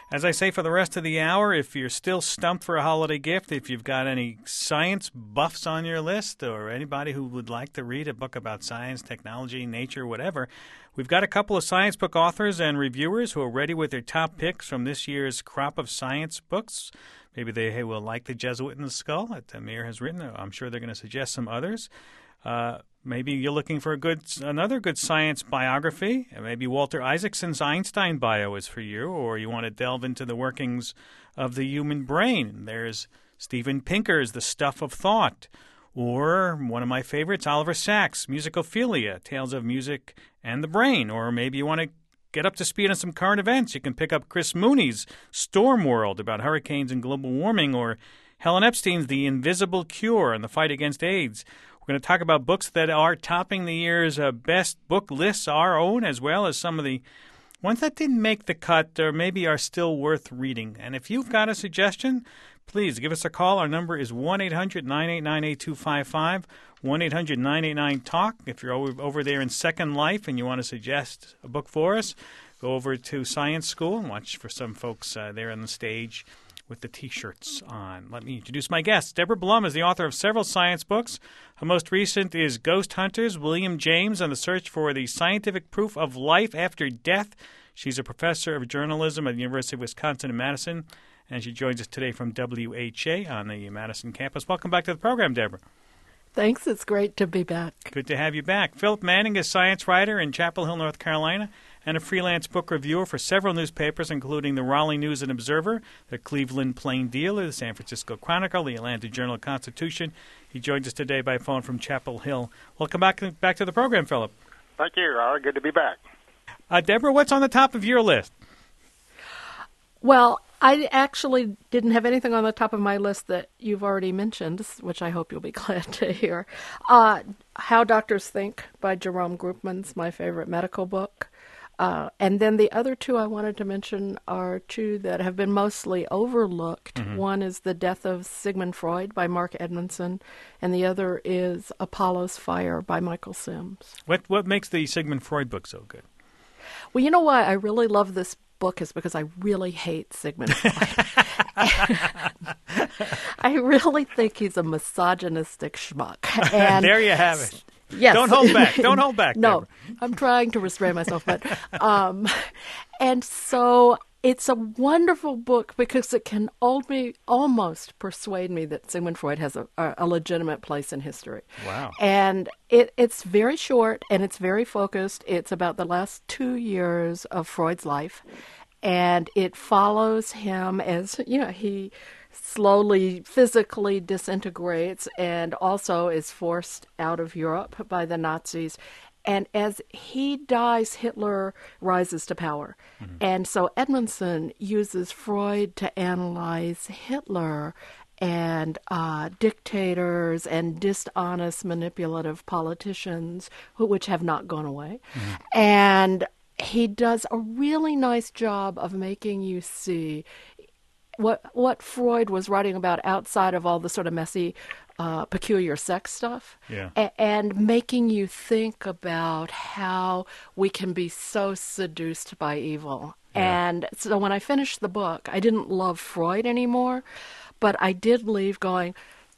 As I say for the rest of the hour, if you're still stumped for a holiday gift, if you've got any science buffs on your list or anybody who would like to read a book about science, technology, nature, whatever, we've got a couple of science book authors and reviewers who are ready with their top picks from this year's crop of science books. Maybe they will like The Jesuit in the Skull that Amir has written. I'm sure they're going to suggest some others. Maybe you're looking for another good science biography. Maybe Walter Isaacson's Einstein bio is for you, or you want to delve into the workings of the human brain. There's Steven Pinker's The Stuff of Thought, or one of my favorites, Oliver Sacks' Musicophilia, Tales of Music and the Brain. Or maybe you want to get up to speed on some current events. You can pick up Chris Mooney's Storm World about hurricanes and global warming, or Helen Epstein's The Invisible Cure and the Fight Against AIDS. We're going to talk about books that are topping the year's best book lists, our own, as well as some of the ones that didn't make the cut or maybe are still worth reading. And if you've got a suggestion, please give us a call. Our number is 1-800-989-8255, 1-800-989-TALK. If you're over there in Second Life and you want to suggest a book for us, go over to Science School and watch for some folks there on the stage with the T-shirts on. Let me introduce my guest. Deborah Blum is the author of several science books. Her most recent is Ghost Hunters, William James on the Search for the Scientific Proof of Life After Death. She's a professor of journalism at the University of Wisconsin in Madison, and she joins us today from WHA on the Madison campus. Welcome back to the program, Deborah. Thanks. It's great to be back. Good to have you back. Philip Manning is a science writer in Chapel Hill, North Carolina, and a freelance book reviewer for several newspapers, including the Raleigh News and Observer, the Cleveland Plain Dealer, the San Francisco Chronicle, the Atlanta Journal-Constitution. He joins us today by phone from Chapel Hill. Welcome back to the program, Philip. Thank you, Robert. Good to be back. Deborah, what's on the top of your list? Well, I actually didn't have anything on the top of my list that you've already mentioned, which I hope you'll be glad to hear. How Doctors Think by Jerome Groopman's my favorite medical book. And then the other two I wanted to mention are two that have been mostly overlooked. Mm-hmm. One is The Death of Sigmund Freud by Mark Edmondson, and the other is Apollo's Fire by Michael Sims. What makes the Sigmund Freud book so good? Well, you know why I really love this book is because I really hate Sigmund Freud. I really think he's a misogynistic schmuck. And there you have it. Yes. Don't hold back. Don't hold back. No, Deborah. I'm trying to restrain myself. But and so it's a wonderful book because it can almost persuade me that Sigmund Freud has a legitimate place in history. Wow. And it's very short and it's very focused. It's about the last 2 years of Freud's life. And it follows him as, he slowly physically disintegrates and also is forced out of Europe by the Nazis. And as he dies, Hitler rises to power. Mm-hmm. And so Edmondson uses Freud to analyze Hitler and dictators and dishonest, manipulative politicians, which have not gone away. Mm-hmm. And he does a really nice job of making you see what Freud was writing about outside of all the sort of messy, peculiar sex stuff, and making you think about how we can be so seduced by evil. Yeah. And so when I finished the book, I didn't love Freud anymore, but I did leave going,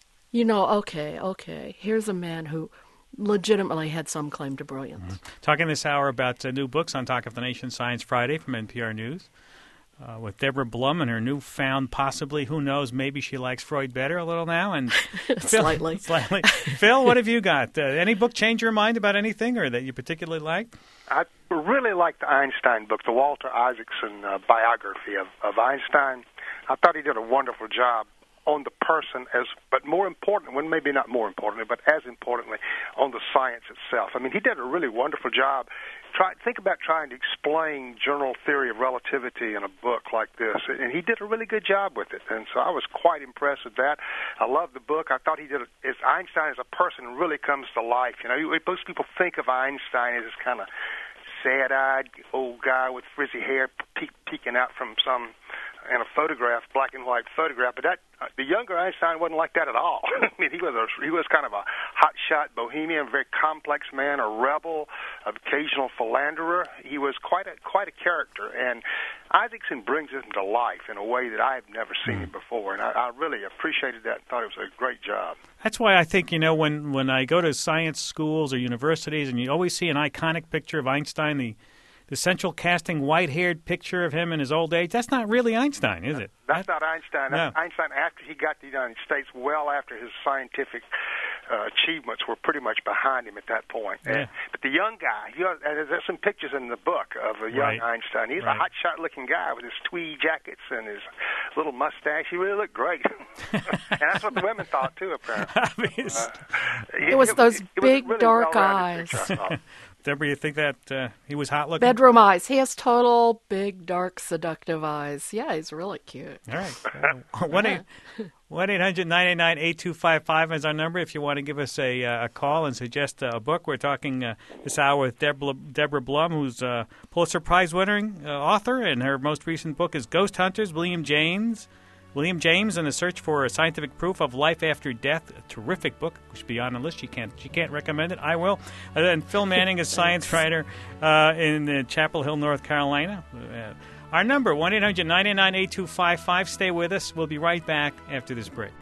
okay, here's a man who legitimately had some claim to brilliance. Mm-hmm. Talking this hour about new books on Talk of the Nation Science Friday from NPR News. With Deborah Blum and her newfound, possibly, who knows, maybe she likes Freud better a little now. And Slightly. Phil, what have you got? Any book change your mind about anything or that you particularly like? I really liked the Einstein book, the Walter Isaacson biography of Einstein. I thought he did a wonderful job on the person, but more important, well, maybe not more importantly, but as importantly, on the science itself. I mean, he did a really wonderful job. Think about trying to explain general theory of relativity in a book like this, and he did a really good job with it. And so I was quite impressed with that. I love the book. I thought he did as Einstein as a person really comes to life. Most people think of Einstein as this kind of sad-eyed old guy with frizzy hair peeking out from some and a photograph, black and white photograph. But the younger Einstein wasn't like that at all. I mean, he was kind of a hotshot bohemian, very complex man, a rebel, an occasional philanderer. He was quite a character, and Isaacson brings him to life in a way that I have never seen it before, and I really appreciated that and thought it was a great job. That's why I think, when I go to science schools or universities and you always see an iconic picture of Einstein, the central casting white-haired picture of him in his old age, that's not really Einstein, is it? That's not Einstein. That's No. Einstein after he got to the United States, well after his scientific achievements were pretty much behind him at that point. Yeah. But the young guy, and there's some pictures in the book of a young Right. Einstein. He's Right. a hot-shot-looking guy with his tweed jackets and his little mustache. He really looked great. And that's what the women thought, too, apparently. It was those it big, really dark well-rounded eyes. picture, I thought. Deborah, you think that he was hot looking? Bedroom eyes. He has total big, dark, seductive eyes. Yeah, he's really cute. All right. 1-800-989-8255 is our number if you want to give us a call and suggest a book. We're talking this hour with Deborah Blum, who's a Pulitzer Prize-winning author, and her most recent book is Ghost Hunters, William James and the Search for Scientific Proof of Life After Death. A terrific book. We should be on the list. She can't recommend it. I will. And Phil Manning is science writer in Chapel Hill, North Carolina. Our number, 1-800-989-8255. Stay with us. We'll be right back after this break.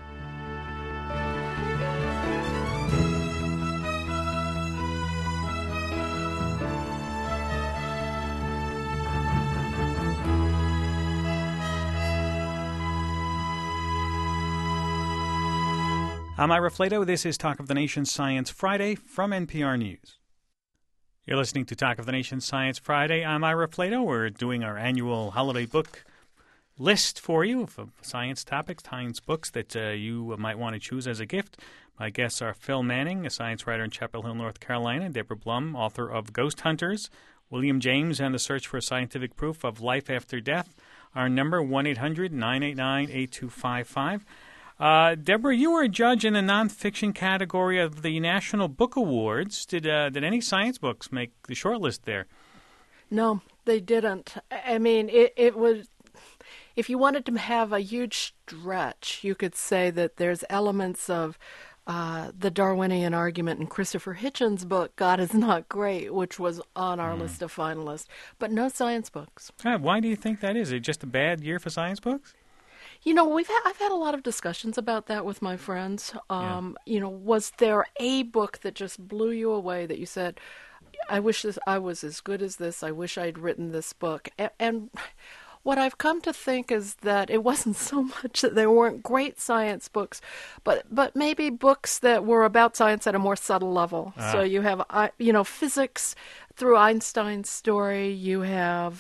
I'm Ira Flato. This is Talk of the Nation Science Friday from NPR News. You're listening to Talk of the Nation Science Friday. I'm Ira Flato. We're doing our annual holiday book list for you of science topics, science books that you might want to choose as a gift. My guests are Phil Manning, a science writer in Chapel Hill, North Carolina, Deborah Blum, author of Ghost Hunters, William James and the Search for Scientific Proof of Life After Death. Our number, 1-800-989-8255. Deborah, you were a judge in the nonfiction category of the National Book Awards. Did any science books make the shortlist there? No, they didn't. I mean, it was. If you wanted to have a huge stretch, you could say that there's elements of the Darwinian argument in Christopher Hitchens' book, God is Not Great, which was on our list of finalists, but no science books. Why do you think that is? Is it just a bad year for science books? You know, I've had a lot of discussions about that with my friends. You know, was there a book that just blew you away that you said, I wish I was as good as this, I wish I'd written this book? And what I've come to think is that it wasn't so much that there weren't great science books, but maybe books that were about science at a more subtle level. So you have, physics through Einstein's story. You have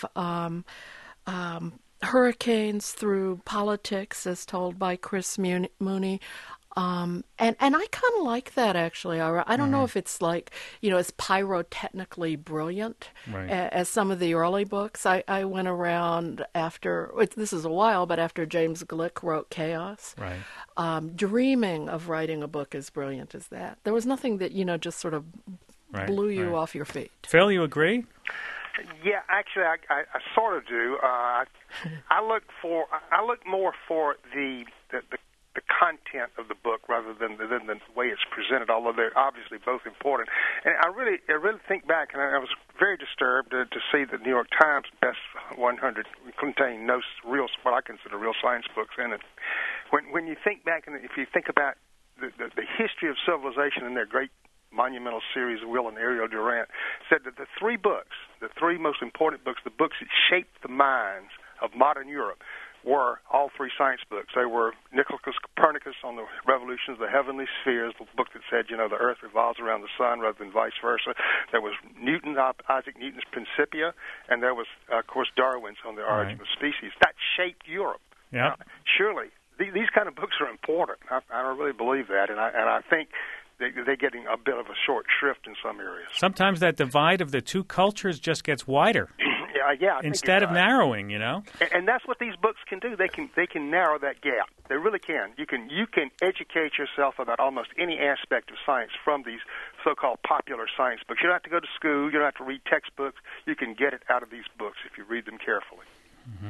hurricanes through politics, as told by Chris Mooney. And I kind of like that, actually. I don't know if it's like, as pyrotechnically brilliant as some of the early books. I went around after, this is a while, but after James Gleick wrote Chaos, dreaming of writing a book as brilliant as that. There was nothing that, just sort of blew you off your feet. Phil, you agree? Yeah, actually, I sort of do. I look more for the content of the book rather than the way it's presented. Although they're obviously both important. And I really think back, and I was very disturbed to see the New York Times Best 100 contain no real, what I consider real science books in it. When you think back, and if you think about the history of civilization and their great monumental series, Will and Ariel Durant, said that the three most important books, the books that shaped the minds of modern Europe, were all three science books. They were Nicholas Copernicus on the revolution of the heavenly spheres, the book that said, the Earth revolves around the sun rather than vice versa. There was Isaac Newton's Principia, and there was, of course, Darwin's On the Origin of Species. That shaped Europe. Yeah. Surely, these kind of books are important. I really believe that, and I think they're getting a bit of a short shrift in some areas. Sometimes that divide of the two cultures just gets wider. Yeah. Instead of narrowing, And that's what these books can do. They can narrow that gap. They really can. You can educate yourself about almost any aspect of science from these so-called popular science books. You don't have to go to school. You don't have to read textbooks. You can get it out of these books if you read them carefully. Mm-hmm.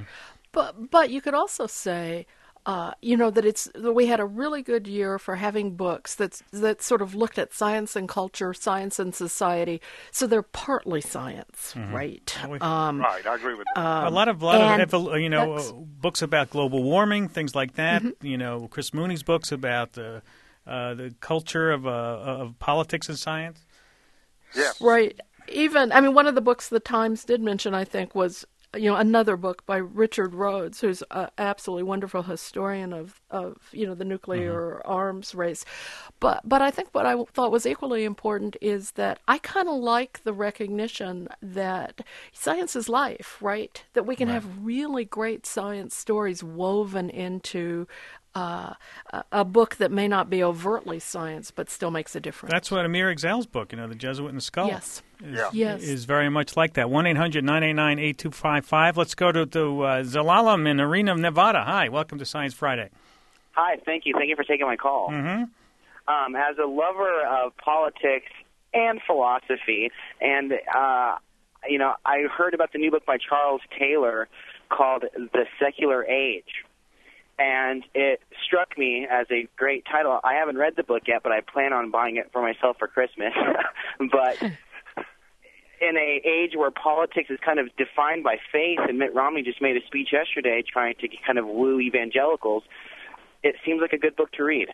But you could also say, that we had a really good year for having books that sort of looked at science and culture, science and society. So they're partly science, right? Right, I agree with that. A lot of books about global warming, things like that. Chris Mooney's books about the culture of politics and science. Yeah, right. One of the books the Times did mention, I think, was another book by Richard Rhodes, who's an absolutely wonderful historian of the nuclear arms race. But I think what I thought was equally important is that I kind of like the recognition that science is life, right? That we can have really great science stories woven into a book that may not be overtly science, but still makes a difference. That's what Amir Exel's book, The Jesuit and the Skull, is very much like that. 1-800-989-8255. Let's go to Zalalam in Reno, Nevada. Hi, welcome to Science Friday. Hi, thank you. Thank you for taking my call. Mm-hmm. As a lover of politics and philosophy, and I heard about the new book by Charles Taylor called The Secular Age. And it struck me as a great title. I haven't read the book yet, but I plan on buying it for myself for Christmas. But in an age where politics is kind of defined by faith, and Mitt Romney just made a speech yesterday trying to kind of woo evangelicals, it seems like a good book to read.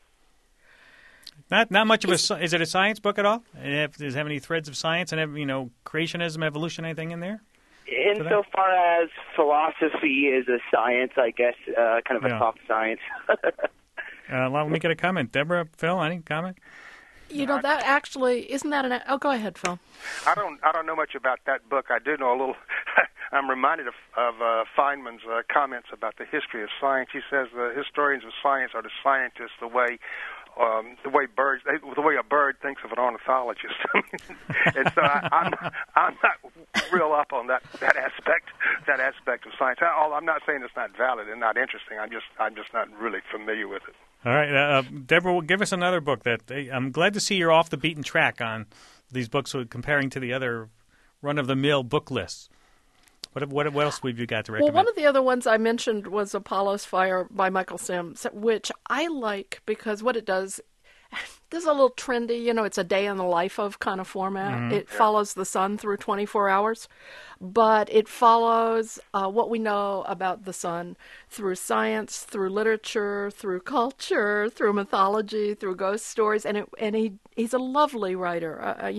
Not much of a. Is it a science book at all? Does it have any threads of science and creationism, evolution, anything in there? Insofar as philosophy is a science, I guess, kind of a soft science. Let me get a comment. Deborah, Phil, any comment? That actually isn't that an? Oh, go ahead, Phil. I don't know much about that book. I do know a little. I'm reminded of Feynman's comments about the history of science. He says the historians of science are the scientists the way a bird thinks of an ornithologist. And so I'm not real up on that aspect of science. I'm not saying it's not valid and not interesting. I'm just not really familiar with it. All right, Deborah, give us another book that I'm glad to see you're off the beaten track on these books comparing to the other run-of-the-mill book lists. What else have you got to recommend? Well, one of the other ones I mentioned was Apollo's Fire by Michael Sims, which I like because what it does, this is a little trendy, it's a day in the life of kind of format. Mm-hmm. It follows the sun through 24 hours, but it follows what we know about the sun through science, through literature, through culture, through mythology, through ghost stories, and he's a lovely writer,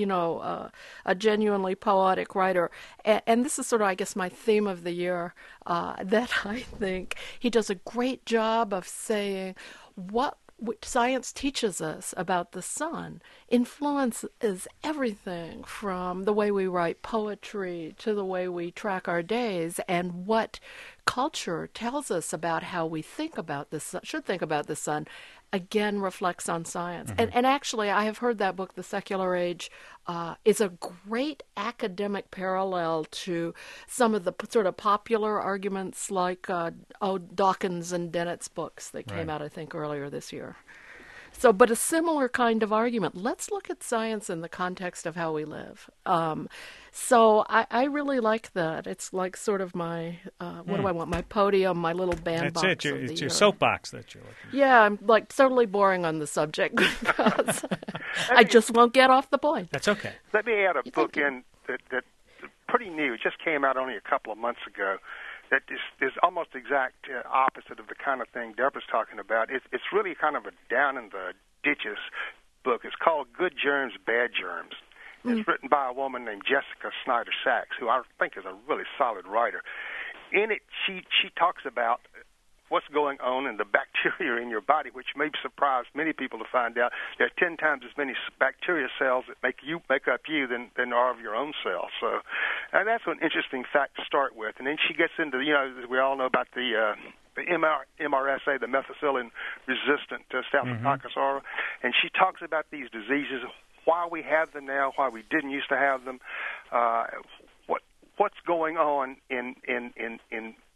a genuinely poetic writer. And this is sort of, I guess, my theme of the year, that I think he does a great job of saying what science teaches us about the sun influences everything from the way we write poetry to the way we track our days, and what culture tells us about how we think about the sun, should think about the sun, again reflects on science. Mm-hmm. And actually, I have heard that book, The Secular Age, is a great academic parallel to some of the sort of popular arguments like Dawkins and Dennett's books that came out, I think, earlier this year. So, but a similar kind of argument. Let's look at science in the context of how we live. So I really like that. It's like sort of my, what do I want? My podium, my little bandbox. That's it. It's your soapbox that you're looking at. Yeah, I'm like totally boring on the subject because I just won't get off the point. That's okay. Let me add a book in that's pretty new. It just came out only a couple of months ago. That is almost exact opposite of the kind of thing Deborah's talking about. It's really kind of a down-in-the-ditches book. It's called Good Germs, Bad Germs. It's written by a woman named Jessica Snyder Sachs, who I think is a really solid writer. In it, she talks about what's going on in the bacteria in your body, which may surprise many people to find out there are 10 times as many bacteria cells that make up you than there are of your own cells. So that's an interesting fact to start with. And then she gets into, we all know about the MRSA, the methicillin-resistant Staphylococcus aureus, and she talks about these diseases, why we have them now, why we didn't used to have them, what's going on in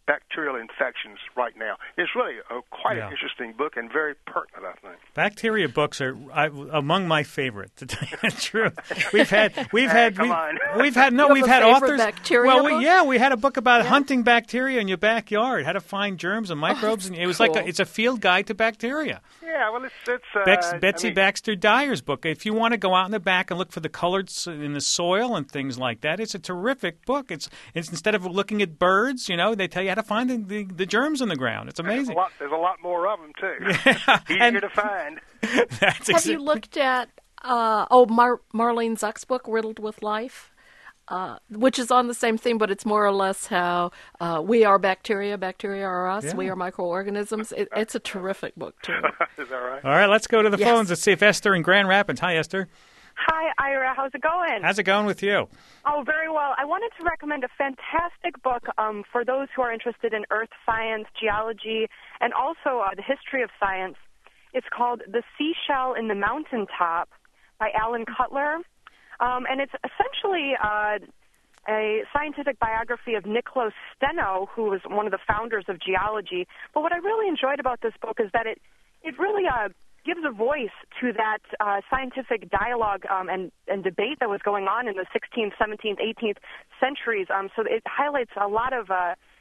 bacterial infections right now. It's really quite an interesting book and very pertinent, I think. Bacteria books are among my favorite. To tell you the truth, we've had authors. Bacteria book? We had a book about hunting bacteria in your backyard, how to find germs and microbes, and it was cool. it's a field guide to bacteria. Yeah, well, it's Betsy Baxter Dyer's book. If you want to go out in the back and look for the colors in the soil and things like that, it's a terrific book. It's instead of looking at birds, they tell you how to find the germs in the ground. It's amazing. There's a lot more of them too. Yeah. Easier to find. Have you looked at Marlene Zuck's book, Riddled with Life? Which is on the same theme, but it's more or less how we are bacteria are us, we are microorganisms. It's a terrific book, too. Is that right? All right, let's go to the phones. Let's see if Esther in Grand Rapids. Hi, Esther. Hi, Ira. How's it going? How's it going with you? Oh, very well. I wanted to recommend a fantastic book for those who are interested in earth science, geology, and also the history of science. It's called The Seashell in the Mountaintop by Alan Cutler. And it's essentially a scientific biography of Nicolaus Steno, who was one of the founders of geology. But what I really enjoyed about this book is that it really gives a voice to that scientific dialogue and debate that was going on in the 16th, 17th, 18th centuries. So it highlights a lot of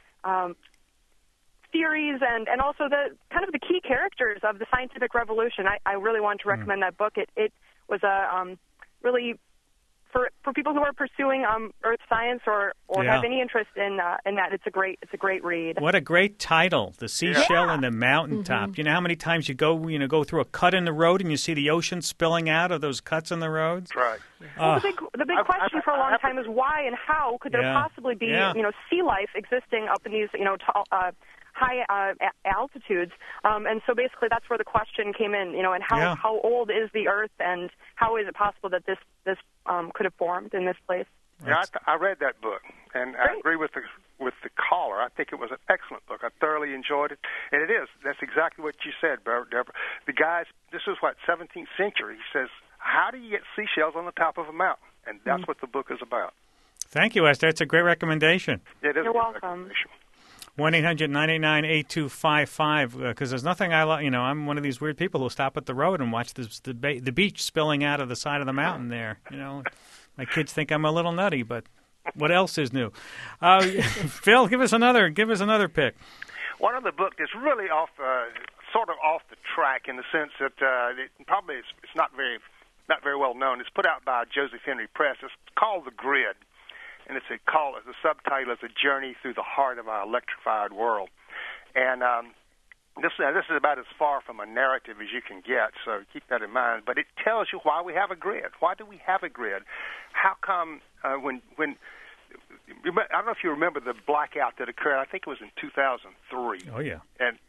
theories and also the kind of the key characters of the scientific revolution. I really want to recommend that book. It was a really for people who are pursuing earth science or have any interest in that, it's a great read. What a great title, The Seashell and the Mountaintop. Mm-hmm. You know how many times you go through a cut in the road and you see the ocean spilling out of those cuts in the roads? Right. Well, the big question for a long time is why and how could there possibly be sea life existing up in these tall, high altitudes, and so basically that's where the question came in, and how old is the Earth, and how is it possible that this could have formed in this place? Yeah, I read that book, and I agree with the caller. I think it was an excellent book. I thoroughly enjoyed it, and it is. That's exactly what you said, Deborah. The guys, this was 17th century. He says, how do you get seashells on the top of a mountain? And that's what the book is about. Thank you, Esther. It's a great recommendation. It is. You're welcome. 1-800-989-8255, because there's nothing I like. I'm one of these weird people who stop at the road and watch the beach spilling out of the side of the mountain there. My kids think I'm a little nutty, but what else is new? Phil, give us another pick. One of the book that's really sort of off the track in the sense that it's not very well known. It's put out by Joseph Henry Press. It's called The Grid. And the subtitle is A Journey Through the Heart of Our Electrified World. And this is about as far from a narrative as you can get, so keep that in mind. But it tells you why we have a grid. Why do we have a grid? How come when I don't know if you remember the blackout that occurred, I think it was in 2003. Oh, yeah. And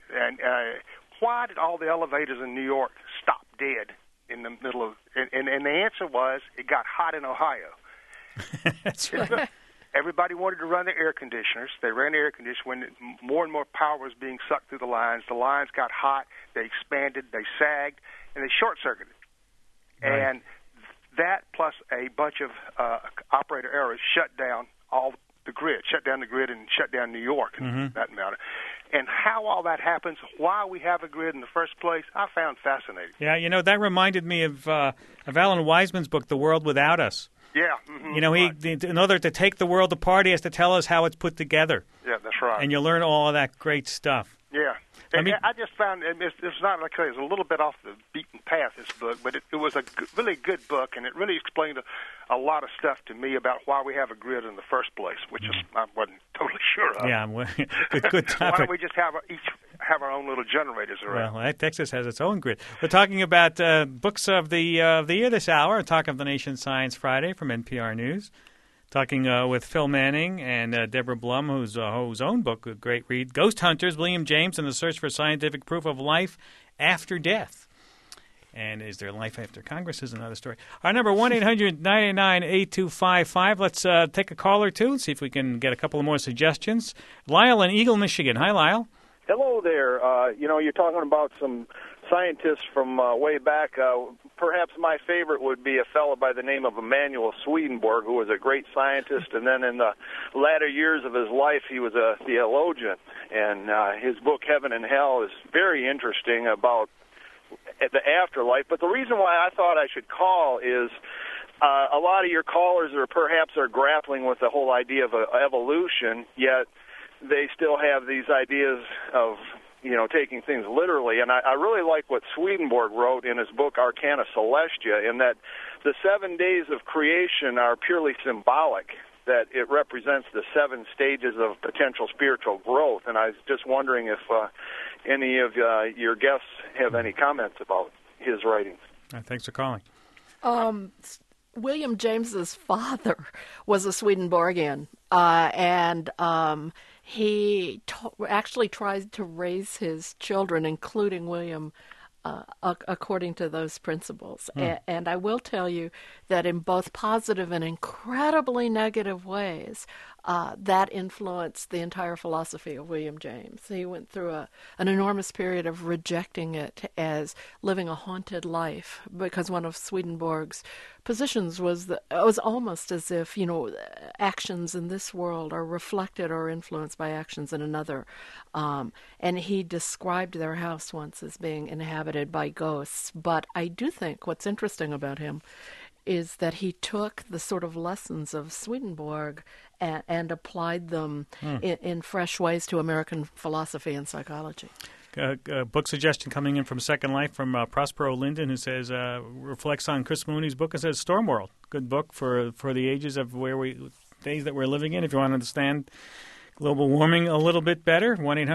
why did all the elevators in New York stop dead in the middle of and the answer was it got hot in Ohio. That's right. Everybody wanted to run their air conditioners. They ran the air conditioners when more and more power was being sucked through the lines. The lines got hot, they expanded, they sagged, and they short-circuited. Right. And that plus a bunch of operator errors shut down the grid and shut down New York in that matter. And how all that happens, why we have a grid in the first place, I found fascinating. Yeah, that reminded me of Alan Wiseman's book, The World Without Us. Yeah. Mm-hmm. In order to take the world apart, he has to tell us how it's put together. Yeah, that's right. And you learn all of that great stuff. Yeah. I just found it's not like it's a little bit off the beaten path, this book, but it was a really good book, and it really explained a lot of stuff to me about why we have a grid in the first place, which I wasn't totally sure of. Yeah, good topic. Why don't we just have our own little generators around? Well, Texas has its own grid. We're talking about books of the year this hour, Talk of the Nation Science Friday from NPR News. Talking with Phil Manning and Deborah Blum, whose own book, a great read, Ghost Hunters, William James and the Search for Scientific Proof of Life After Death. And is there life after Congress is another story. Our number, 1-800-989-8255. Let's take a call or two and see if we can get a couple of more suggestions. Lyle in Eagle, Michigan. Hi, Lyle. Hello there. You're talking about some scientists from way back. perhaps my favorite would be a fellow by the name of Emanuel Swedenborg, who was a great scientist, and then in the latter years of his life, he was a theologian. And his book, Heaven and Hell, is very interesting about the afterlife. But the reason why I thought I should call is a lot of your callers are grappling with the whole idea of evolution, yet they still have these ideas of taking things literally. And I really like what Swedenborg wrote in his book Arcana Celestia, in that the 7 days of creation are purely symbolic, that it represents the 7 stages of potential spiritual growth. And I was just wondering if any of your guests have any comments about his writings. Thanks for calling. William James's father was a Swedenborgian, and he actually tried to raise his children, including William, according to those principles. And I will tell you that in both positive and incredibly negative ways, that influenced the entire philosophy of William James. He went through an enormous period of rejecting it as living a haunted life, because one of Swedenborg's positions was that it was almost as if, actions in this world are reflected or influenced by actions in another. And he described their house once as being inhabited by ghosts. But I do think what's interesting about him is that he took the sort of lessons of Swedenborg and applied them in fresh ways to American philosophy and psychology. Book suggestion coming in from Second Life from Prospero Linden, who says, reflects on Chris Mooney's book. It says Stormworld, good book for the ages of days that we're living in. If you want to understand global warming a little bit better,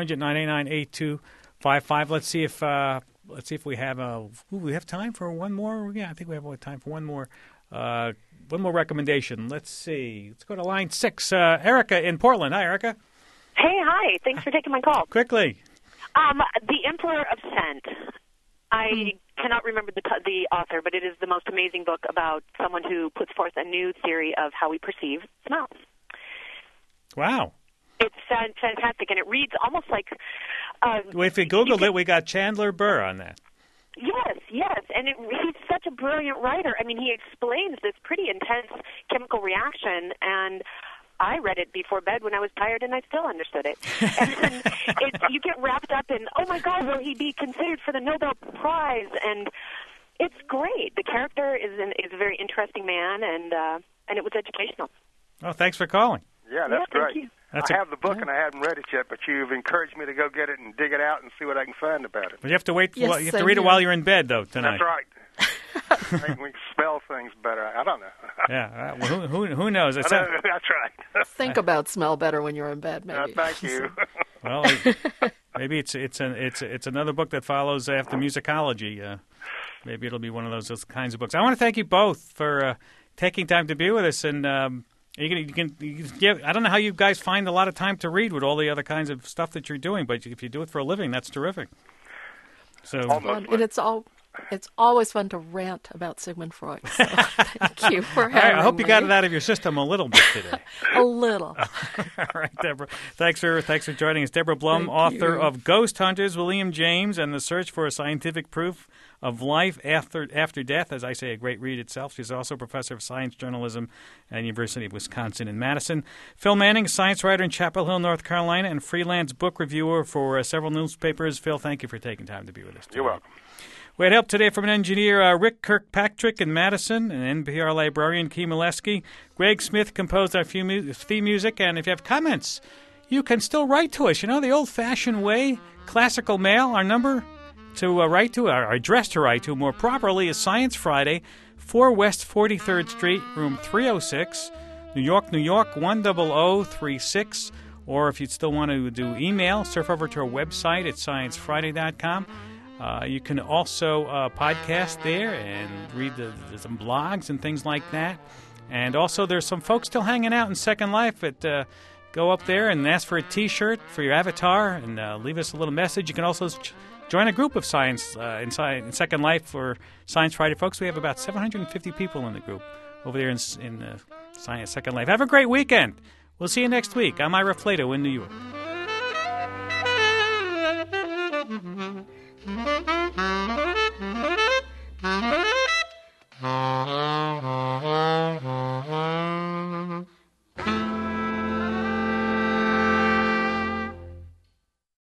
1-800-989-8255. Let's see if we have we have time for one more. Yeah, I think we have time for one more recommendation. Let's see. Let's go to line 6. Erica in Portland. Hi, Erica. Hey, hi. Thanks for taking my call. Quickly. The Emperor of Scent. I cannot remember the author, but it is the most amazing book about someone who puts forth a new theory of how we perceive smells. Wow. It's fantastic, and it reads almost like... if we Googled it, we got Chandler Burr on that. Yes, and he's such a brilliant writer. I mean, he explains this pretty intense chemical reaction, and I read it before bed when I was tired, and I still understood it. And you get wrapped up in, oh my God, will he be considered for the Nobel Prize? And it's great. The character is a very interesting man, and it was educational. Oh, thanks for calling. Yeah, that's great. Thank you. I have the book and I haven't read it yet, but you've encouraged me to go get it and dig it out and see what I can find about it. But you have to wait. Yes, you have to read it while you're in bed, though, tonight. That's right. Make me spell things better. I don't know. Yeah. Well, who knows? That's right. Think about smell better when you're in bed, maybe. Thank you. Well, maybe it's another book that follows after musicology. Maybe it'll be one of those kinds of books. I want to thank you both for taking time to be with us, and you can I don't know how you guys find a lot of time to read with all the other kinds of stuff that you're doing, but if you do it for a living, that's terrific. So, and it's always fun to rant about Sigmund Freud. So thank you for having me. I hope you got it out of your system a little bit today. A little. All right, Deborah. Thanks for joining us. Deborah Blum, author of Ghost Hunters, William James, and the Search for a Scientific Proof of Life After Death. As I say, a great read itself. She's also a professor of science journalism at the University of Wisconsin in Madison. Phil Manning, science writer in Chapel Hill, North Carolina, and freelance book reviewer for several newspapers. Phil, thank you for taking time to be with us today. You're welcome. We had help today from an engineer, Rick Kirkpatrick in Madison, an NPR librarian, Key Molesky. Greg Smith composed our theme music, and if you have comments, you can still write to us. You know, the old-fashioned way, classical mail, our number to write to, our address to write to more properly is Science Friday, 4 West 43rd Street, room 306, New York, 10036. Or if you still want to do email, surf over to our website at sciencefriday.com. You can also podcast there and read some blogs and things like that. And also there's some folks still hanging out in Second Life that go up there and ask for a T-shirt for your avatar and leave us a little message. You can also join a group of science in Second Life for Science Friday. Folks, we have about 750 people in the group over there in Science Second Life. Have a great weekend. We'll see you next week. I'm Ira Flato in New York.